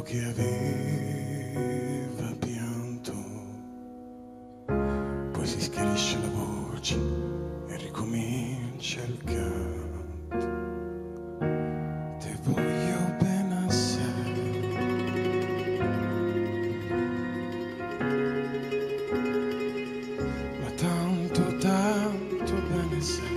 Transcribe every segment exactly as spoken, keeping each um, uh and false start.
che aveva pianto, poi si schiarisce la voce e ricomincia il canto. Te voglio bene assai, ma tanto, tanto bene sai.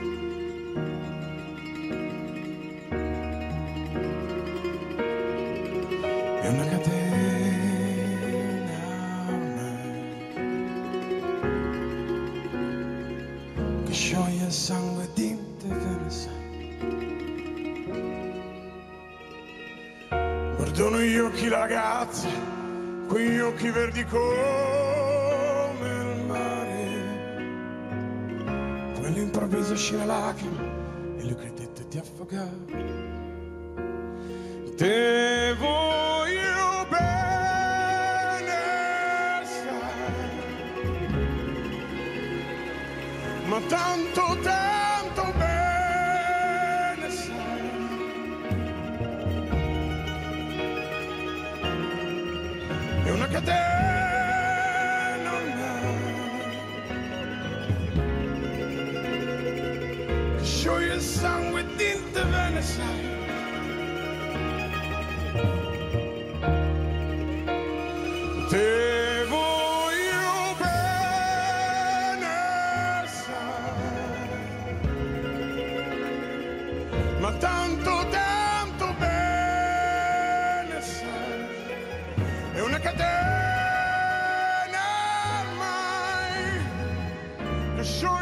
È una catena ormai che scioglie il sangue di te, ve ne sai. Guardo negli occhi la ragazza, quegli occhi verdi come il mare. Poi all'improvviso esce la lacrima e lui credette di affogare. Te voglio bene, sai, ma tanto, tanto bene, sai. È una catena ormai che scioglie il sangue di te, ve ne sai. Te voglio bene, sai, ma tanto, tanto bene, sai. È una catena ormai che scioglie